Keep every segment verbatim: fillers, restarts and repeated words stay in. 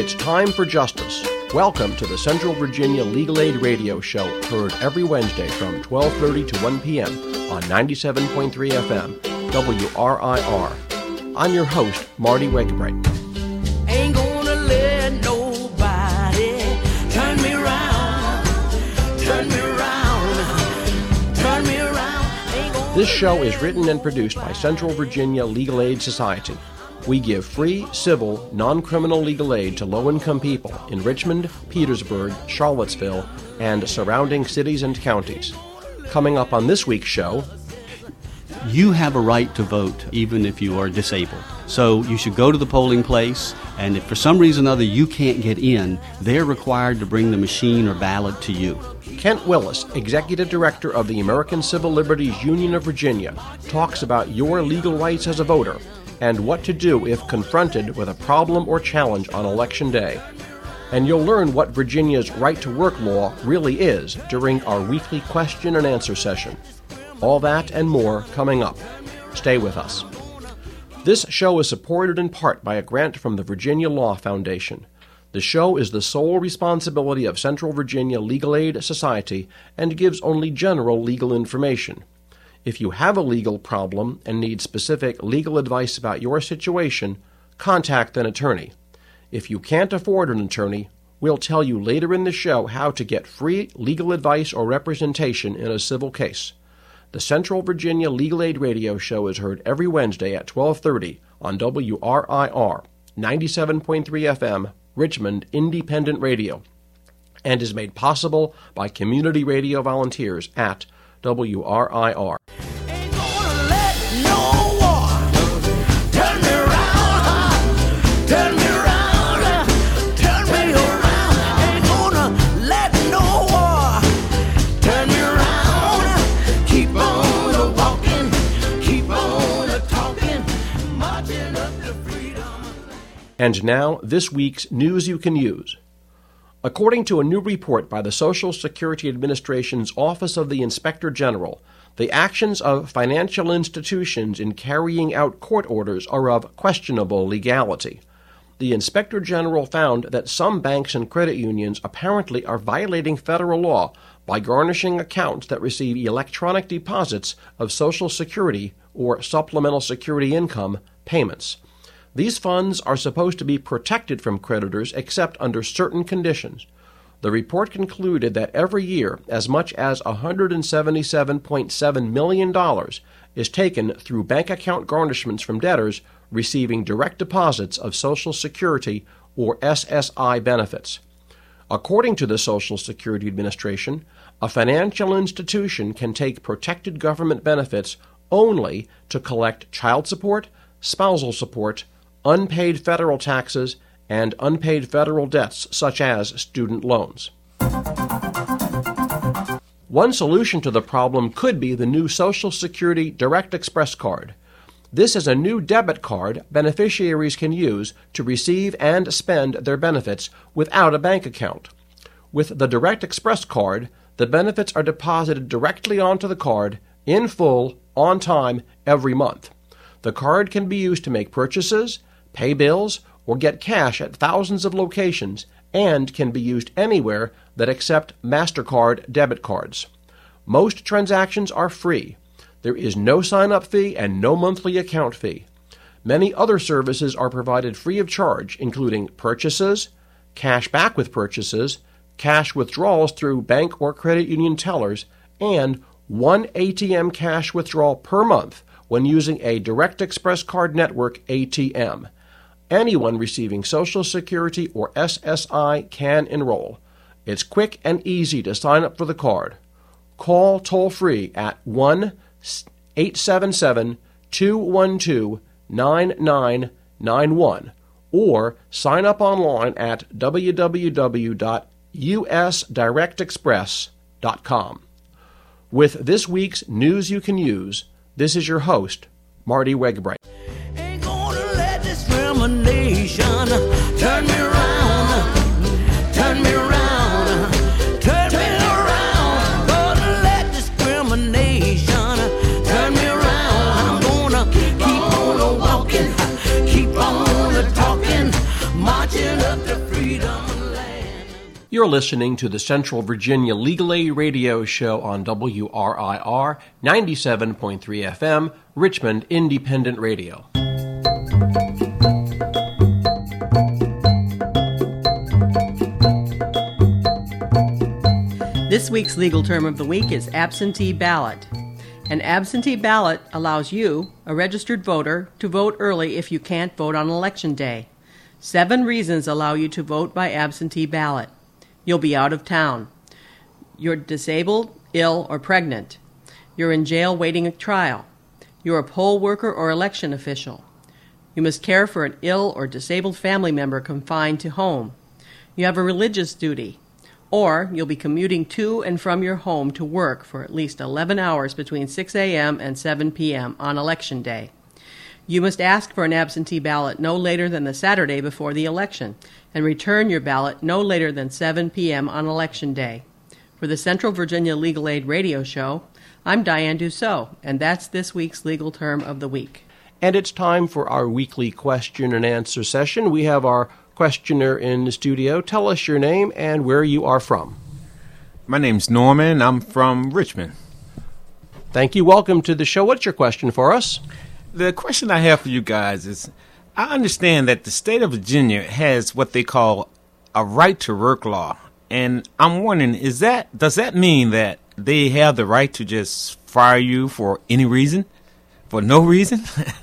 It's time for justice. Welcome to the Central Virginia Legal Aid Radio Show, heard every Wednesday from twelve thirty to one p.m. on ninety-seven point three F M, W R I R. I'm your host, Marty Wegebreit. Ain't gonna let nobody turn me around, turn me around, turn me around. Ain't gonna This show is written and produced by Central Virginia Legal Aid Society. We give free, civil, non-criminal legal aid to low-income people in Richmond, Petersburg, Charlottesville, and surrounding cities and counties. Coming up on this week's show, you have a right to vote even if you are disabled. So you should go to the polling place, and if for some reason or other you can't get in, they're required to bring the machine or ballot to you. Kent Willis, Executive Director of the American Civil Liberties Union of Virginia, talks about your legal rights as a voter and what to do if confronted with a problem or challenge on Election Day. And you'll learn what Virginia's right-to-work law really is during our weekly question and answer session. All that and more coming up. Stay with us. This show is supported in part by a grant from the Virginia Law Foundation. The show is the sole responsibility of Central Virginia Legal Aid Society and gives only general legal information. If you have a legal problem and need specific legal advice about your situation, contact an attorney. If you can't afford an attorney, we'll tell you later in the show how to get free legal advice or representation in a civil case. The Central Virginia Legal Aid Radio Show is heard every Wednesday at twelve thirty on W R I R, ninety-seven point three F M, Richmond Independent Radio, and is made possible by community radio volunteers at W R I R. Ain't gonna let no war turn me around, turn me around, turn me around. Ain't gonna let no war turn me around. Keep on walking, keep on talking, marching up to freedom. And now, this week's News You Can Use. According to a new report by the Social Security Administration's Office of the Inspector General, the actions of financial institutions in carrying out court orders are of questionable legality. The Inspector General found that some banks and credit unions apparently are violating federal law by garnishing accounts that receive electronic deposits of Social Security or Supplemental Security Income payments. These funds are supposed to be protected from creditors except under certain conditions. The report concluded that every year as much as one hundred seventy-seven point seven million dollars is taken through bank account garnishments from debtors receiving direct deposits of Social Security or S S I benefits. According to the Social Security Administration, a financial institution can take protected government benefits only to collect child support, spousal support, unpaid federal taxes, and unpaid federal debts such as student loans. One solution to the problem could be the new Social Security Direct Express card. This is a new debit card beneficiaries can use to receive and spend their benefits without a bank account. With the Direct Express card, the benefits are deposited directly onto the card, in full, on time, every month. The card can be used to make purchases, pay bills, or get cash at thousands of locations, and can be used anywhere that accept MasterCard debit cards. Most transactions are free. There is no sign-up fee and no monthly account fee. Many other services are provided free of charge, including purchases, cash back with purchases, cash withdrawals through bank or credit union tellers, and one A T M cash withdrawal per month when using a Direct Express Card Network A T M. Anyone receiving Social Security or S S I can enroll. It's quick and easy to sign up for the card. Call toll-free at one eight seven seven, two one two, nine nine nine one or sign up online at w w w dot u s direct express dot com. With this week's News You Can Use, this is your host, Marty Wegebreit. Ain't gonna let discrimination turn me around, turn me around, turn me around. Gonna let discrimination turn me around. I'm gonna keep on walking, keep on talking, marching up the free. You're listening to the Central Virginia Legal Aid Radio Show on W R I R ninety-seven point three F M, Richmond Independent Radio. This week's legal term of the week is absentee ballot. An absentee ballot allows you, a registered voter, to vote early if you can't vote on election day. Seven reasons allow you to vote by absentee ballot. You'll be out of town. You're disabled, ill, or pregnant. You're in jail waiting a trial. You're a poll worker or election official. You must care for an ill or disabled family member confined to home. You have a religious duty. Or you'll be commuting to and from your home to work for at least eleven hours between six a.m. and seven p.m. on Election Day. You must ask for an absentee ballot no later than the Saturday before the election, and return your ballot no later than seven p.m. on Election Day. For the Central Virginia Legal Aid Radio Show, I'm Diane Dussault, and that's this week's legal term of the week. And it's time for our weekly question and answer session. We have our questioner in the studio. Tell us your name and where you are from. My name's Norman. I'm from Richmond. Thank you. Welcome to the show. What's your question for us? The question I have for you guys is, I understand that the state of Virginia has what they call a right to work law. And I'm wondering, is that does that mean that they have the right to just fire you for any reason? For no reason?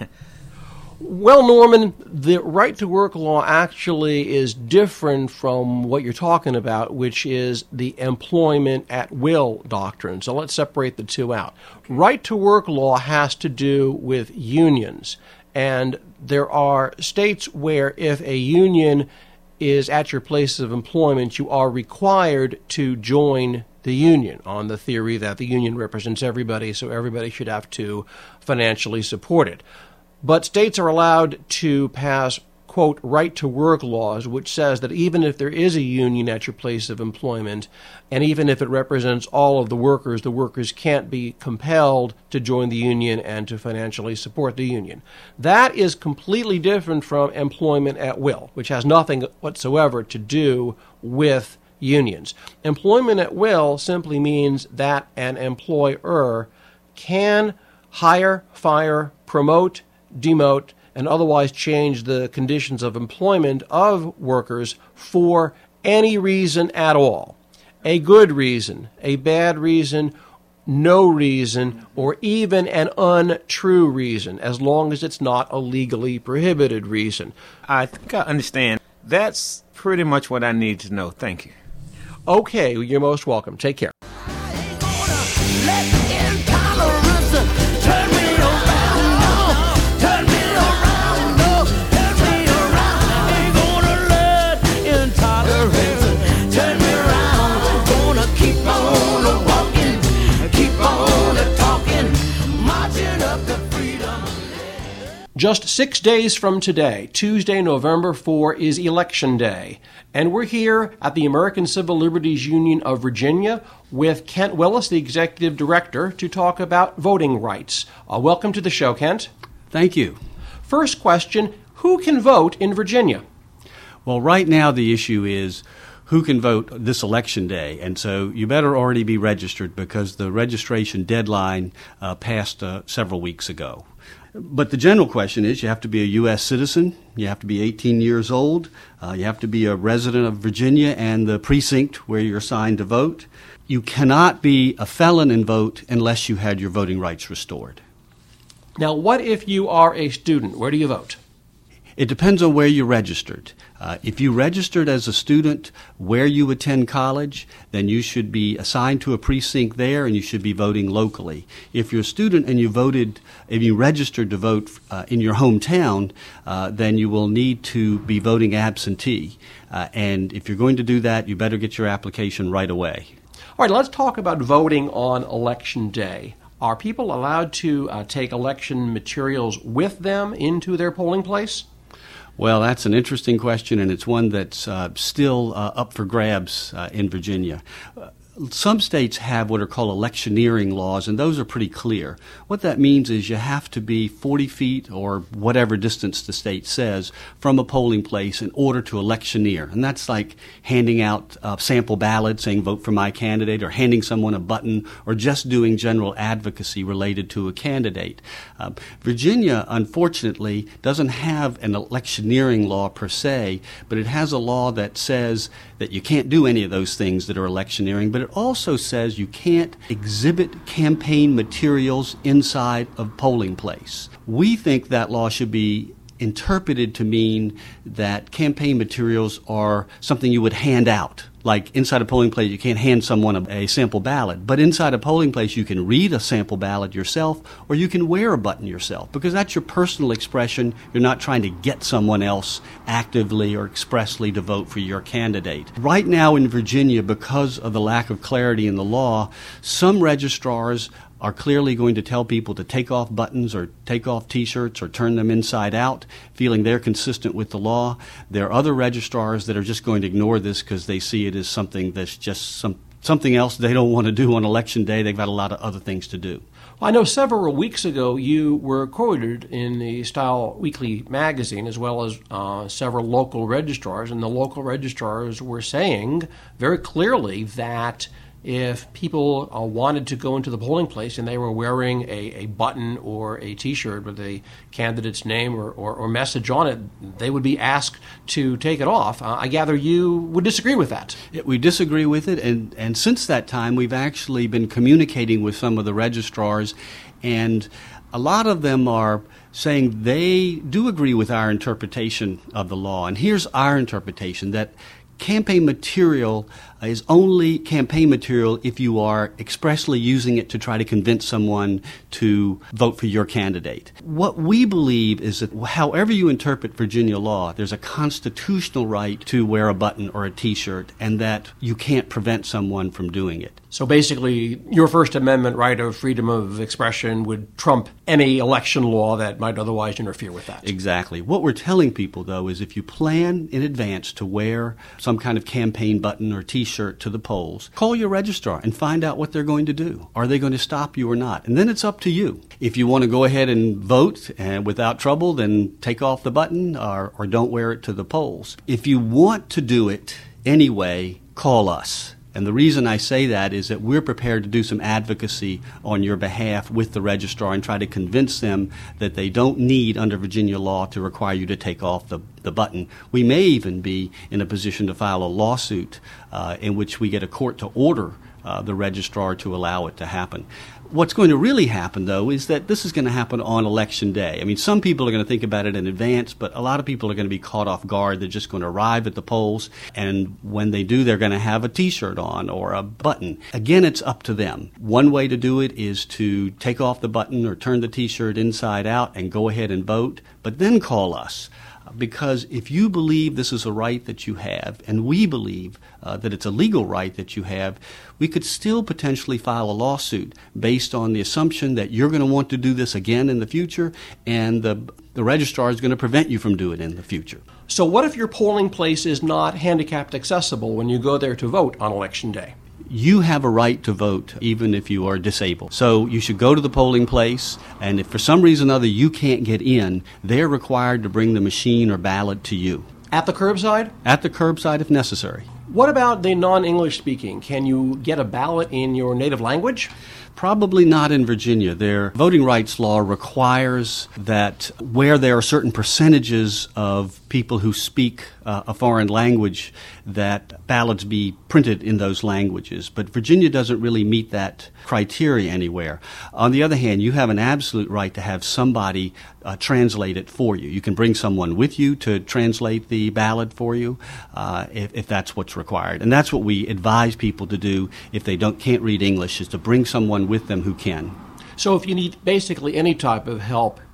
Well, Norman, the right to work law actually is different from what you're talking about, which is the employment at will doctrine. So let's separate the two out. Right to work law has to do with unions. And there are states where if a union is at your place of employment, you are required to join the union on the theory that the union represents everybody, so everybody should have to financially support it. But states are allowed to pass, quote, right-to-work laws, which says that even if there is a union at your place of employment, and even if it represents all of the workers, the workers can't be compelled to join the union and to financially support the union. That is completely different from employment at will, which has nothing whatsoever to do with unions. Employment at will simply means that an employer can hire, fire, promote, demote, and otherwise change the conditions of employment of workers for any reason at all. A good reason, a bad reason, no reason, or even an untrue reason, as long as it's not a legally prohibited reason. I think I understand. That's pretty much what I need to know. Thank you. Okay, you're most welcome. Take care. Just six days from today, Tuesday, November fourth, is Election Day. And we're here at the American Civil Liberties Union of Virginia with Kent Willis, the Executive Director, to talk about voting rights. Uh, welcome to the show, Kent. Thank you. First question, who can vote in Virginia? Well, right now the issue is who can vote this election day, and so you better already be registered because the registration deadline uh, passed uh, several weeks ago. But the general question is you have to be a U S citizen, you have to be eighteen years old, uh, you have to be a resident of Virginia and the precinct where you're assigned to vote. You cannot be a felon and vote unless you had your voting rights restored. Now, what if you are a student? Where do you vote? It depends on where you're registered. Uh, if you registered as a student where you attend college, then you should be assigned to a precinct there and you should be voting locally. If you're a student and you voted, if you registered to vote uh, in your hometown, uh, then you will need to be voting absentee. Uh, and if you're going to do that, you better get your application right away. All right, let's talk about voting on Election Day. Are people allowed to uh, take election materials with them into their polling place? Well, that's an interesting question, and it's one that's uh, still uh, up for grabs uh, in Virginia. Uh, Some states have what are called electioneering laws, and those are pretty clear. What that means is you have to be forty feet or whatever distance the state says from a polling place in order to electioneer. And that's like handing out a sample ballot saying vote for my candidate, or handing someone a button, or just doing general advocacy related to a candidate. Uh, Virginia, unfortunately, doesn't have an electioneering law per se, but it has a law that says that you can't do any of those things that are electioneering, but it also says you can't exhibit campaign materials inside of polling place. We think that law should be interpreted to mean that campaign materials are something you would hand out. Like inside a polling place, you can't hand someone a, a sample ballot. But inside a polling place, you can read a sample ballot yourself, or you can wear a button yourself, because that's your personal expression. You're not trying to get someone else actively or expressly to vote for your candidate. Right now in Virginia, because of the lack of clarity in the law, some registrars are clearly going to tell people to take off buttons or take off T-shirts or turn them inside out, feeling they're consistent with the law. There are other registrars that are just going to ignore this because they see it as something that's just some, something else they don't want to do on Election Day. They've got a lot of other things to do. Well, I know several weeks ago you were quoted in the Style Weekly magazine, as well as uh, several local registrars, and the local registrars were saying very clearly that if people uh, wanted to go into the polling place and they were wearing a, a button or a T-shirt with a candidate's name or, or, or message on it, they would be asked to take it off. Uh, I gather you would disagree with that. Yeah, we disagree with it, and, and since that time we've actually been communicating with some of the registrars, and a lot of them are saying they do agree with our interpretation of the law. And here's our interpretation, that campaign material is only campaign material if you are expressly using it to try to convince someone to vote for your candidate. What we believe is that however you interpret Virginia law, there's a constitutional right to wear a button or a T-shirt, and that you can't prevent someone from doing it. So basically, your First Amendment right of freedom of expression would trump any election law that might otherwise interfere with that. Exactly. What we're telling people, though, is if you plan in advance to wear some kind of campaign button or T-shirt to the polls, call your registrar and find out what they're going to do. Are they going to stop you or not? And then it's up to you. If you want to go ahead and vote and without trouble, then take off the button or, or don't wear it to the polls. If you want to do it anyway, call us. And the reason I say that is that we're prepared to do some advocacy on your behalf with the registrar and try to convince them that they don't need, under Virginia law, to require you to take off the, the button. We may even be in a position to file a lawsuit uh, in which we get a court to order uh, the registrar to allow it to happen. What's going to really happen, though, is that this is going to happen on Election Day. I mean, some people are going to think about it in advance, but a lot of people are going to be caught off guard. They're just going to arrive at the polls, and when they do, they're going to have a T-shirt on or a button. Again, it's up to them. One way to do it is to take off the button or turn the T-shirt inside out and go ahead and vote, but then call us. Because if you believe this is a right that you have, and we believe uh, that it's a legal right that you have, we could still potentially file a lawsuit based on the assumption that you're going to want to do this again in the future, and the, the registrar is going to prevent you from doing it in the future. So what if your polling place is not handicapped accessible when you go there to vote on Election Day? You have a right to vote even if you are disabled. So you should go to the polling place, and if for some reason or other you can't get in, they're required to bring the machine or ballot to you. At the curbside? At the curbside if necessary. What about the non-English speaking? Can you get a ballot in your native language? Probably not in Virginia. Their voting rights law requires that where there are certain percentages of people who speak uh, a foreign language, that ballots be printed in those languages. But Virginia doesn't really meet that criteria anywhere. On the other hand, you have an absolute right to have somebody uh, translate it for you. You can bring someone with you to translate the ballot for you uh, if, if that's what's required. And that's what we advise people to do if they don't can't read English, is to bring someone with them who can. So if you need basically any type of help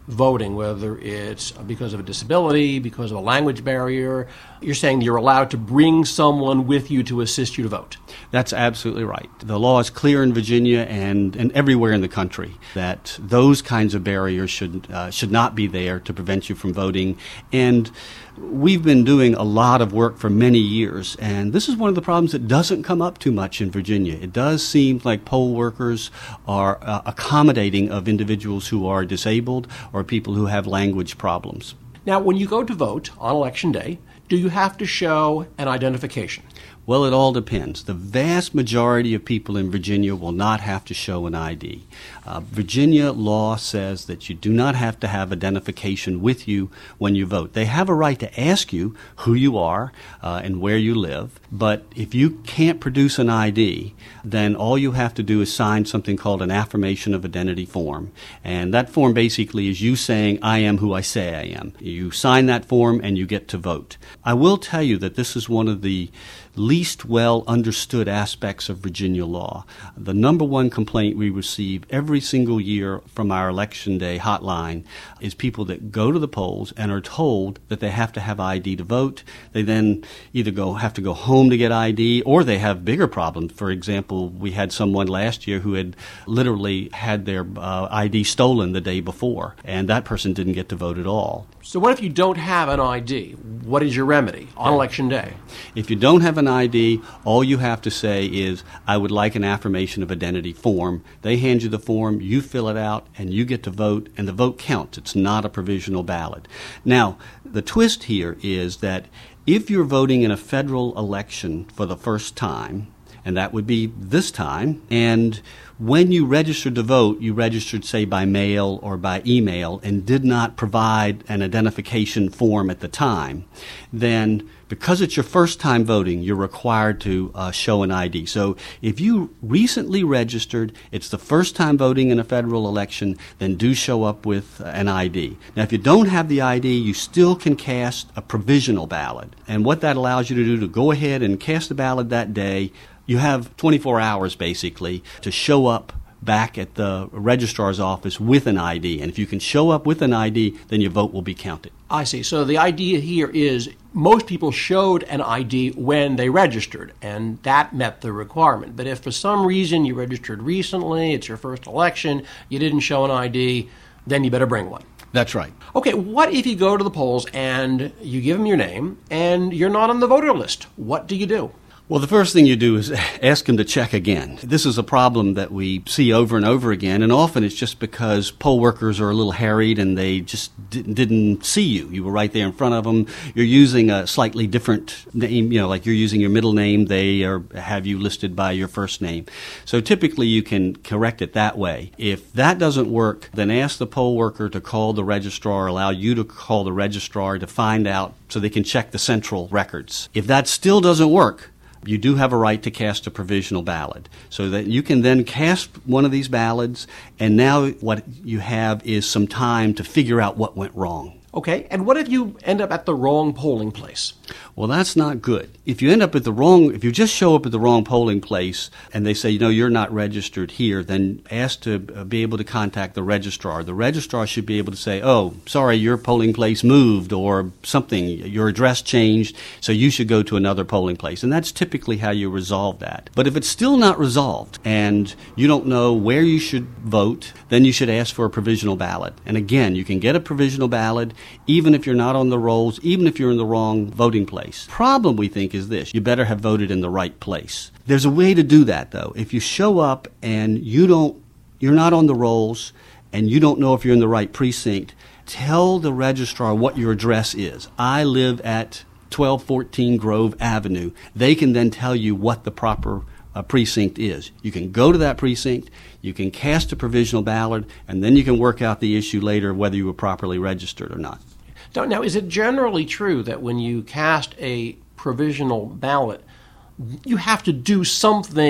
voting, whether it's because of a disability, because of a language barrier. You're saying you're allowed to bring someone with you to assist you to vote. That's absolutely right. The law is clear in Virginia and, and everywhere in the country that those kinds of barriers should uh, should not be there to prevent you from voting. And we've been doing a lot of work for many years, and this is one of the problems that doesn't come up too much in Virginia. It does seem like poll workers are uh, accommodating of individuals who are disabled or people who have language problems. Now, when you go to vote on Election Day, do you have to show an identification? Well, it all depends. The vast majority of people in Virginia will not have to show an I D. Uh, Virginia law says that you do not have to have identification with you when you vote. They have a right to ask you who you are uh, and where you live, but if you can't produce an I D, then all you have to do is sign something called an affirmation of identity form. And that form basically is you saying, I am who I say I am. You sign that form and you get to vote. I will tell you that this is one of the least well understood aspects of Virginia law. The number one complaint we receive every single year from our Election Day hotline is people that go to the polls and are told that they have to have I D to vote. They then either go have to go home to get I D, or they have bigger problems. For example, we had someone last year who had literally had their uh, I D stolen the day before, and that person didn't get to vote at all. So what if you don't have an I D? What is your remedy on Election Day? If you don't have an I D, all you have to say is, I would like an affirmation of identity form. They hand you the form, you fill it out, and you get to vote, and the vote counts. It's not a provisional ballot. Now, the twist here is that if you're voting in a federal election for the first time, and that would be this time, and when you registered to vote, you registered, say, by mail or by email and did not provide an identification form at the time, then because it's your first time voting, you're required to uh, show an I D. So if you recently registered, it's the first time voting in a federal election, then do show up with an I D. Now, if you don't have the I D, you still can cast a provisional ballot. And what that allows you to do to go ahead and cast a ballot that day, you have twenty-four hours, basically, to show up back at the registrar's office with an I D. And if you can show up with an I D, then your vote will be counted. I see. So the idea here is most people showed an I D when they registered, and that met the requirement. But if for some reason you registered recently, it's your first election, you didn't show an I D, then you better bring one. That's right. Okay, what if you go to the polls and you give them your name and you're not on the voter list? What do you do? Well, the first thing you do is ask them to check again. This is a problem that we see over and over again, and often it's just because poll workers are a little harried and they just di- didn't see you. You were right there in front of them. You're using a slightly different name, you know, like you're using your middle name. They are, have you listed by your first name. So typically you can correct it that way. If that doesn't work, then ask the poll worker to call the registrar, allow you to call the registrar to find out so they can check the central records. If that still doesn't work, you do have a right to cast a provisional ballot, so that you can then cast one of these ballots, and now what you have is some time to figure out what went wrong. Okay, and what if you end up at the wrong polling place? Well, that's not good. If you end up at the wrong, if you just show up at the wrong polling place and they say, you know, you're not registered here, then ask to be able to contact the registrar. The registrar should be able to say, oh, sorry, your polling place moved or something, your address changed, so you should go to another polling place. And that's typically how you resolve that. But if it's still not resolved and you don't know where you should vote, then you should ask for a provisional ballot. And again, you can get a provisional ballot even if you're not on the rolls, even if you're in the wrong voting place. Problem, we think, is this: you better have voted in the right place. There's a way to do that, though. If you show up and you don't, you're not on the rolls and you don't know if you're in the right precinct, tell the registrar what your address is. I live at twelve fourteen Grove Avenue. They can then tell you what the proper uh, precinct is. You can go to that precinct, you can cast a provisional ballot, and then you can work out the issue later whether you were properly registered or not. Now, is it generally true that when you cast a provisional ballot, you have to do something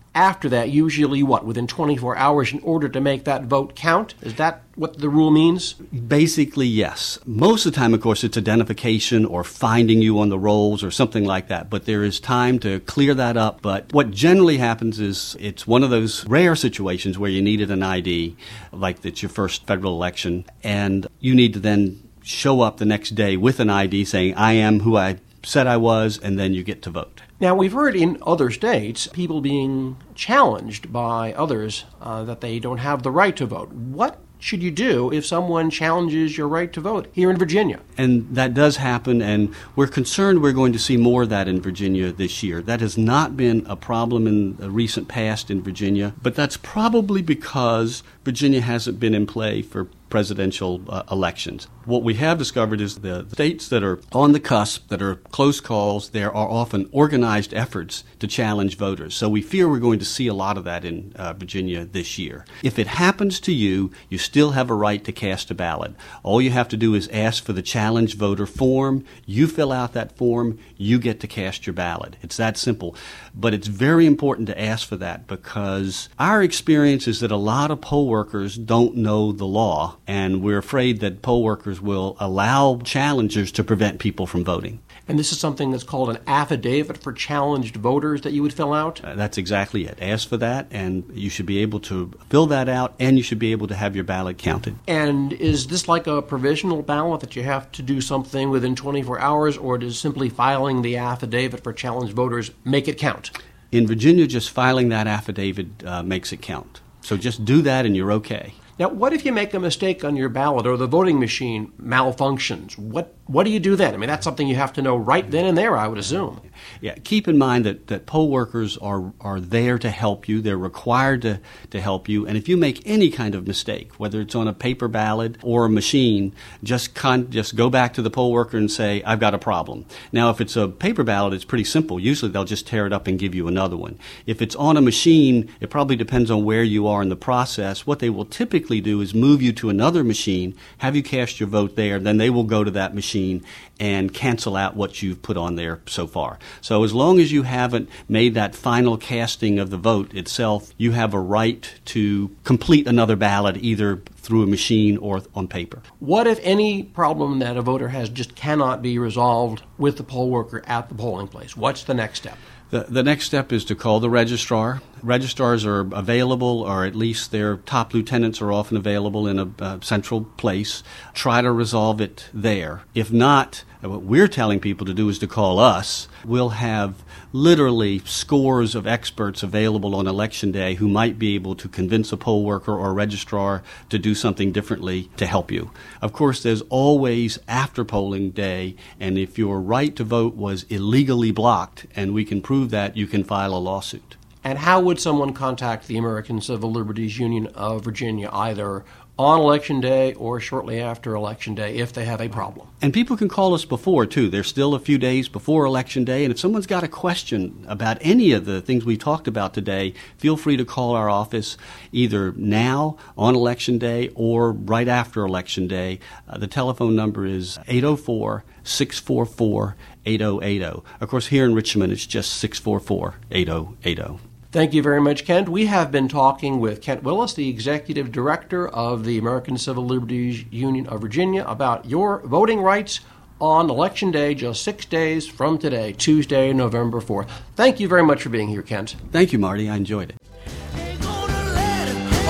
after that, usually what, within twenty-four hours in order to make that vote count? Is that what the rule means? Basically, yes. Most of the time, of course, it's identification or finding you on the rolls or something like that. But there is time to clear that up. But what generally happens is it's one of those rare situations where you needed an I D, like it's your first federal election, and you need to then show up the next day with an I D saying, I am who I said I was, and then you get to vote. Now, we've heard in other states people being challenged by others uh, that they don't have the right to vote. What should you do if someone challenges your right to vote here in Virginia? And that does happen, and we're concerned we're going to see more of that in Virginia this year. That has not been a problem in the recent past in Virginia, but that's probably because Virginia hasn't been in play for presidential uh, elections. What we have discovered is the states that are on the cusp, that are close calls, there are often organized efforts to challenge voters. So we fear we're going to see a lot of that in uh, Virginia this year. If it happens to you, you still have a right to cast a ballot. All you have to do is ask for the challenge voter form. You fill out that form, you get to cast your ballot. It's that simple. But it's very important to ask for that because our experience is that a lot of poll workers don't know the law, and we're afraid that poll workers will allow challengers to prevent people from voting. And this is something that's called an affidavit for challenged voters that you would fill out? Uh, that's exactly it. Ask for that, and you should be able to fill that out, and you should be able to have your ballot counted. And is this like a provisional ballot that you have to do something within twenty-four hours, or does simply filing the affidavit for challenged voters make it count? In Virginia, just filing that affidavit uh, makes it count. So just do that, and you're okay. Now, what if you make a mistake on your ballot or the voting machine malfunctions? What what do you do then? I mean, that's something you have to know right then and there, I would assume. Yeah, keep in mind that, that poll workers are, are there to help you. They're required to, to help you. And if you make any kind of mistake, whether it's on a paper ballot or a machine, just con- just go back to the poll worker and say, I've got a problem. Now, if it's a paper ballot, it's pretty simple. Usually they'll just tear it up and give you another one. If it's on a machine, it probably depends on where you are in the process. What they will typically do is move you to another machine, have you cast your vote there, then they will go to that machine and cancel out what you've put on there so far. So as long as you haven't made that final casting of the vote itself, you have a right to complete another ballot either through a machine or on paper. What if any problem that a voter has just cannot be resolved with the poll worker at the polling place? What's the next step? The, the next step is to call the registrar. Registrars are available, or at least their top lieutenants are often available in a uh, central place. Try to resolve it there. If not, what we're telling people to do is to call us. We'll have literally scores of experts available on Election Day who might be able to convince a poll worker or a registrar to do something differently to help you. Of course, there's always after polling day, and if your right to vote was illegally blocked, and we can prove that, you can file a lawsuit. And how would someone contact the American Civil Liberties Union of Virginia, either on Election Day or shortly after Election Day, if they have a problem? And people can call us before, too. There's still a few days before Election Day, and if someone's got a question about any of the things we talked about today, feel free to call our office either now, on Election Day, or right after Election Day. Uh, the telephone number is eight oh four, six four four, eight oh eight oh. Of course, here in Richmond, it's just six four four, eight oh eight oh. Thank you very much, Kent. We have been talking with Kent Willis, the Executive Director of the American Civil Liberties Union of Virginia, about your voting rights on Election Day, just six days from today, Tuesday, November fourth. Thank you very much for being here, Kent. Thank you, Marty. I enjoyed it. Ain't gonna let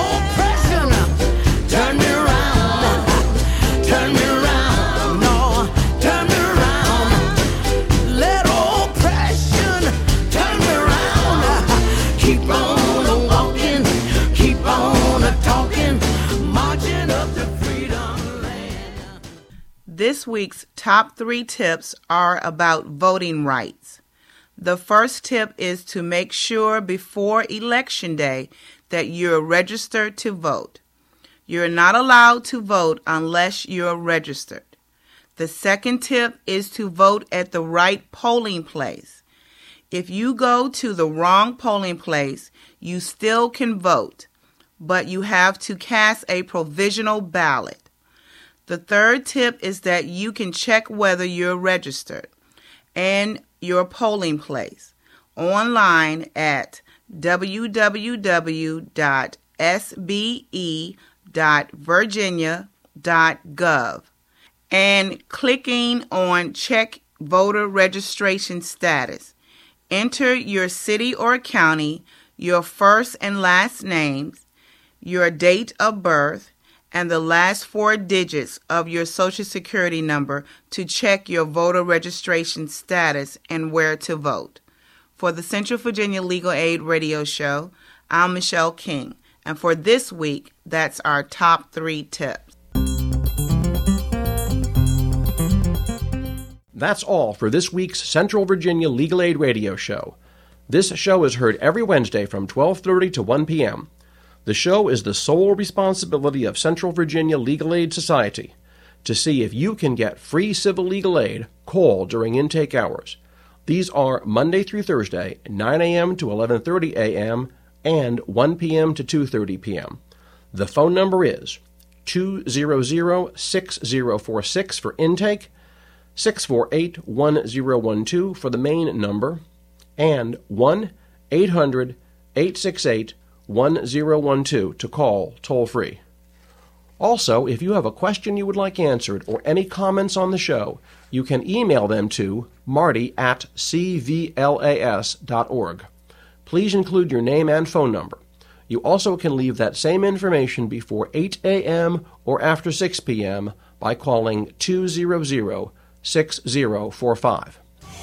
oppression turn me around, turn me around, no, turn me around. Let oppression turn me around. Keep on walking, keep on talking, marching up to freedom land. This week's top three tips are about voting rights. The first tip is to make sure before Election Day that you're registered to vote. You're not allowed to vote unless you're registered. The second tip is to vote at the right polling place. If you go to the wrong polling place, you still can vote, but you have to cast a provisional ballot. The third tip is that you can check whether you're registered and your polling place online at w w w dot s b e dot virginia dot gov and clicking on Check Voter Registration Status. Enter your city or county, your first and last names, your date of birth, and the last four digits of your Social Security number to check your voter registration status and where to vote. For the Central Virginia Legal Aid Radio Show, I'm Michelle King, and for this week, that's our top three tips. That's all for this week's Central Virginia Legal Aid Radio Show. This show is heard every Wednesday from twelve thirty to one p.m. The show is the sole responsibility of Central Virginia Legal Aid Society. To see if you can get free civil legal aid, call during intake hours. These are Monday through Thursday, nine a.m. to eleven thirty a.m. and one p.m. to two thirty p.m. The phone number is two hundred, six zero four six for intake, six four eight, one zero one two for the main number, and one eight hundred, eight six eight, one zero one two to call toll-free. Also, if you have a question you would like answered or any comments on the show, you can email them to marty at c v l a s dot org. Please include your name and phone number. You also can leave that same information before eight a.m. or after six p.m. by calling two hundred, six zero four five.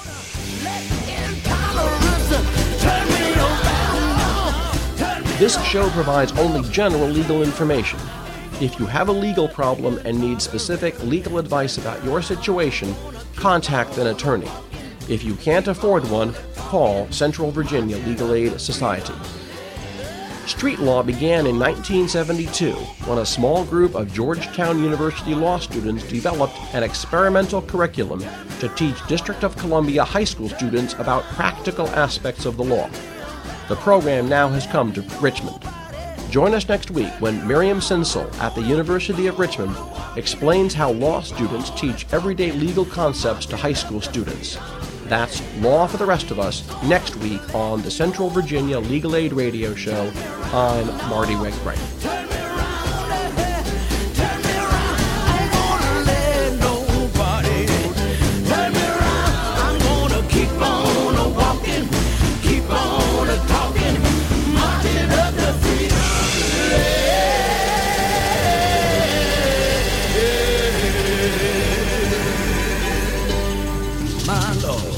This show provides only general legal information. If you have a legal problem and need specific legal advice about your situation, contact an attorney. If you can't afford one, call Central Virginia Legal Aid Society. Street law began in nineteen seventy-two when a small group of Georgetown University law students developed an experimental curriculum to teach District of Columbia high school students about practical aspects of the law. The program now has come to Richmond. Join us next week when Miriam Sinsel at the University of Richmond explains how law students teach everyday legal concepts to high school students. That's Law for the Rest of Us next week on the Central Virginia Legal Aid Radio Show. I'm Marty Wigbright. My Lord.